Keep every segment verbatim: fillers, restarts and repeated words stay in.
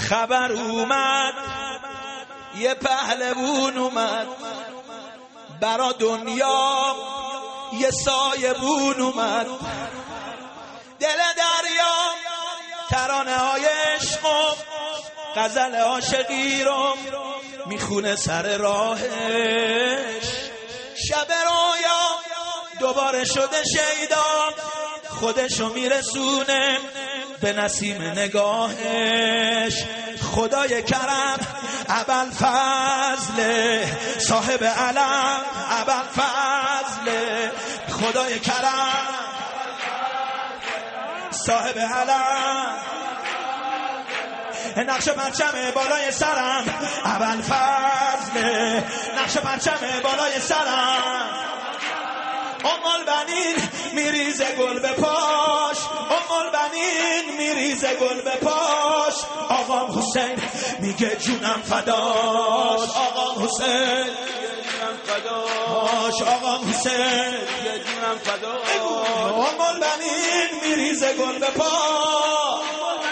خبر اومد یه پهلوون اومد برا دنیا، یه سایبون اومد دل دریا، ترانه های عشق، غزل عاشقی رو میخونه سر راهش. شب رویا دوباره شده شیدا، خودشو میرسونه به نسیم نگاهش. خدای کرم ابوالفضل صاحب علم، ابوالفضل خدای کرم صاحب علم، نقش پرچم بالای سرم ابوالفضل، نقش پرچم بالای سرم. ام البنین میریزه گل به پاش، ام البنین میریزه گل به پاش. آقا حسین میگه جونم فداش، آقا حسین جونم فداش، آقا حسین میگه جونم فداش. ام البنین میریزه گل به پاش،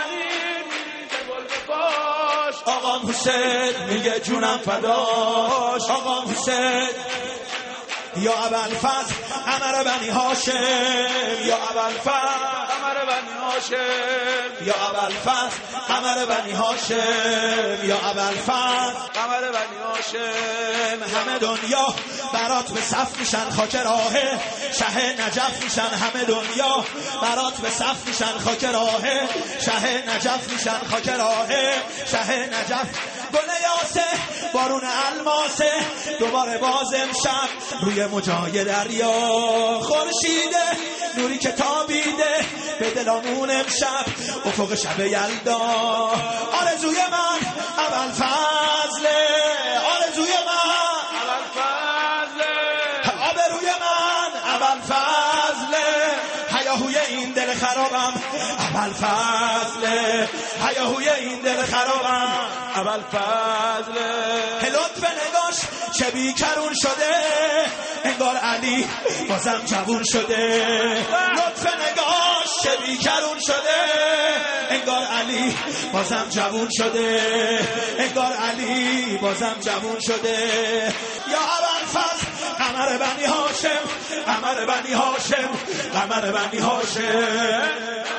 آقا حسین میگه جونم فداش، آقا حسین. یا ابوالفضل قمر بنی هاشم، یا ابوالفضل قمر بنی هاشم، یا ابوالفضل قمر بنی هاشم، یا ابوالفضل قمر بنی هاشم. همه دنیا برات به صف میشن خاک راه شه نجف میشن، همه دنیا برات به صف میشن خاک راه شه نجف میشن، خاک راه شه نجف. گل یاسه بارون الماسه دوباره باز امشب روی موجای دریا. خورشیده نوری که تابیده به دلامون امشب افق شب یلدا. آرزوی من ابوالفضل، آرزوی من ابوالفضل، آبروی من ابوالفضل. هیاهوی این دل خرابم ابوالفضل، هیاهوی این دل خرابم ابوالفضل. لطف نگاش چه بیکرون شده، انگار علی بازم جوون شده. لطف نگاش چه بیکرون شده، انگار علی بازم جوون شده، انگار علی بازم جوون شده. یا ابوالفضل قمر بنی هاشم، قمر بنی هاشم، قمر بنی هاشم.